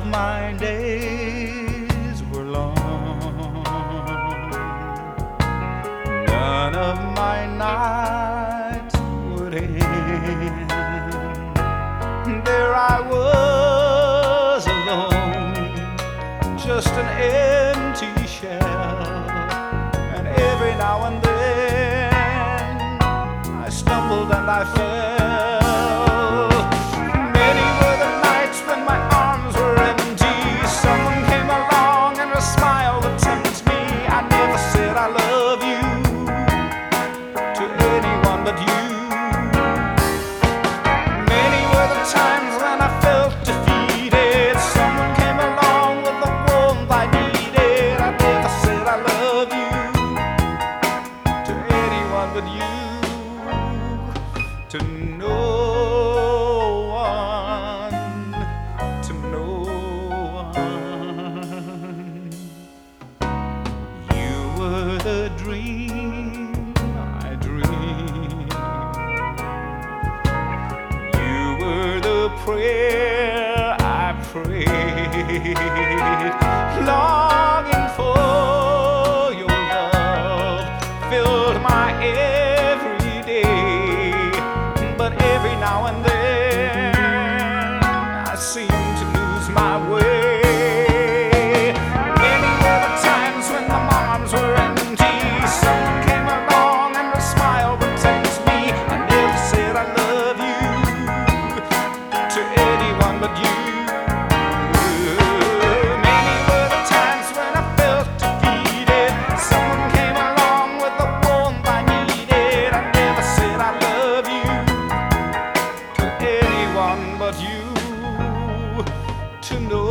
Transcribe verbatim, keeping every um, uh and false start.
my days were long, none of my nights would end. There I was alone, just an empty shell, and every now and then I stumbled and I fell. Many were the nights when my arms were empty. Someone came along and a smile that tempts me. I never said I love you to anyone but you. Many were the times when I felt defeated. Someone came along with the warmth I needed. I never said I love you to anyone but you. To no one, to no one. You were the dream I dreamed. You were the prayer I prayed, longing for your love filled my every day. But every now and then I seem to lose my way. Many were the times when my arms were empty. Someone came along and a smile would tempt me. I never said I love you to anyone but you. Many were the times when I felt defeated. Someone came along with the warmth I needed. I never said I love you to anyone but you. To know